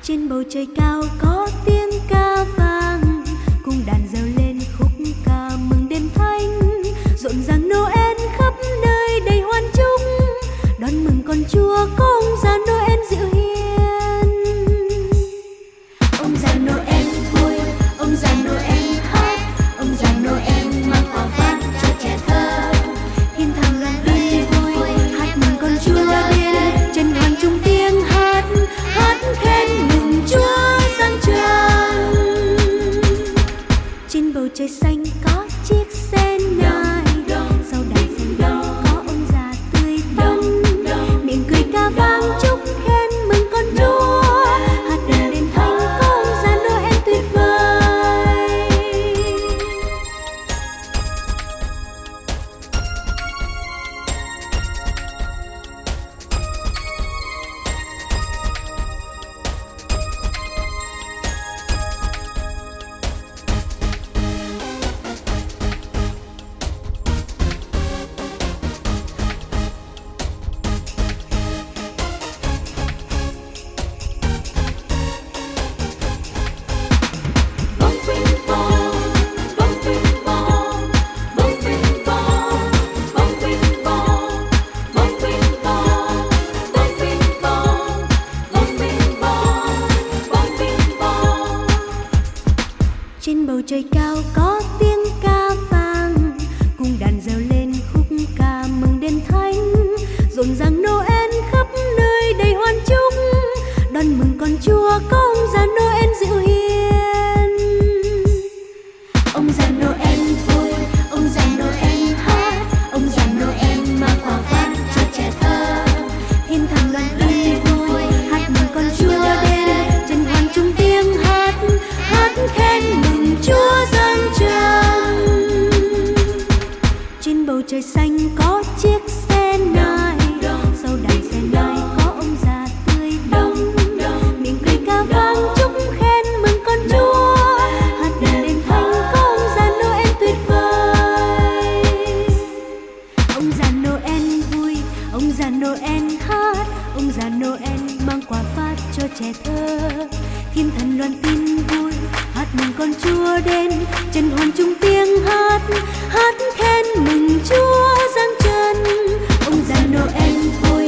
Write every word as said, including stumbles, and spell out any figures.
Trên bầu trời cao có tiếng ca vang, cùng đàn reo lên khúc ca mừng đêm thánh. Rộn ràng Noel khắp nơi đầy hoan chúc, đón mừng con Chúa có ông già Noel dịu hiền. Ông già Noel vui, ông già Noel hát, ông già Noel mang quà phát cho trẻ thơ. Thiên thần loan tin vui, hát mừng con Chúa đến, chân hoàng trung tiếng hát, hát khen mừng Chúa giáng trần. Trên bầu trời xanh có chiếc xe nai, sau đài xe nai có ông già tươi tắn, miệng cười ca vang chúc khen mừng con Chúa, hát mừng đêm thánh có ông già Noel tuyệt vời. Trên bầu trời cao có tiếng ca vang, cùng đàn reo lên khúc ca mừng đêm thánh. Rộn ràng Noel khắp nơi đầy hoan chúc, đón mừng con Chúa có ông già Noel dịu hiền. Ông già Noel vui, ông già Noel hát, ông già Noel mang quà phát cho trẻ thơ. Thiên thần loan tin vui, hát mừng con Chúa đến, chân hoàng trung tiếng hát, hát khen mừng Chúa giáng trần. Trên bầu trời xanh có chiếc xe nai, sau đài xe nai có ông già tươi tắn, miệng cười ca vang chúc khen mừng con Chúa, hát mừng đêm thánh có ông già Noel tuyệt vời. Ông già Noel vui, ông già Noel hát, ông già Noel mang quà phát cho trẻ thơ. Thiên thần loan tin vui, hát mừng con Chúa đến, chân hoàng trung tiếng hát, hát khen mừng Chúa giáng trần. Ông già Noel vui,